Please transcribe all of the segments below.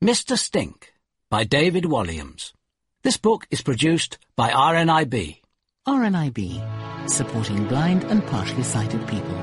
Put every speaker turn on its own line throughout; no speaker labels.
Mr. Stink by David Walliams. This book is produced by RNIB.
RNIB, supporting blind and partially sighted people.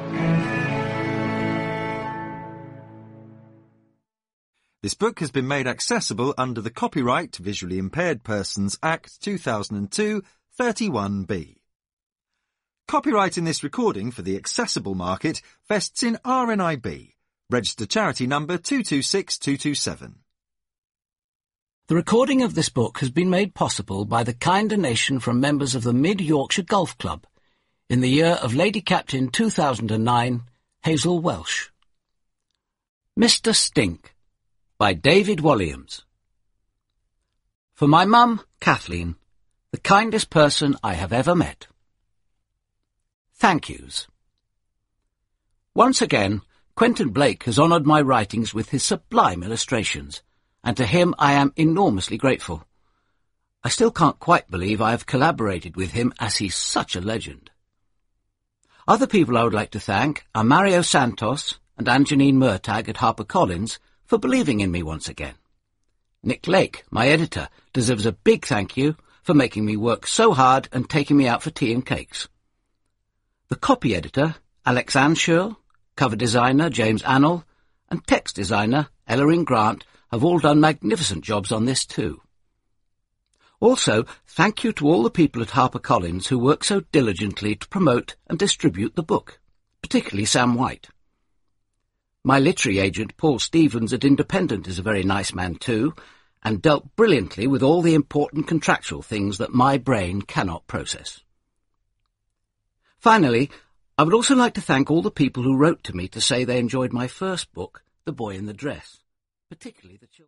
This book has been made accessible under the Copyright Visually Impaired Persons Act 2002, 31B. Copyright in this recording for the accessible market vests in RNIB, registered charity number 226227.
The recording of this book has been made possible by the kind donation from members of the Mid-Yorkshire Golf Club in the year of Lady Captain 2009, Hazel Welsh. Mr. Stink by David Walliams. For my mum, Kathleen, the kindest person I have ever met. Thank yous. Once again, Quentin Blake has honoured my writings with his sublime illustrations, and to him I am enormously grateful. I still can't quite believe I have collaborated with him, as he's such a legend. Other people I would like to thank are Mario Santos and Anjanine Murtagh at HarperCollins for believing in me once again. Nick Lake, my editor, deserves a big thank you for making me work so hard and taking me out for tea and cakes. The copy editor, Alex Anshurl, cover designer, James Annell, and text designer, Ellerin Grant, have all done magnificent jobs on this too. Also, thank you to all the people at HarperCollins who work so diligently to promote and distribute the book, particularly Sam White. My literary agent, Paul Stevens at Independent, is a very nice man too, and dealt brilliantly with all the important contractual things that my brain cannot process. Finally, I would also like to thank all the people who wrote to me to say they enjoyed my first book, The Boy in the Dress, particularly the children.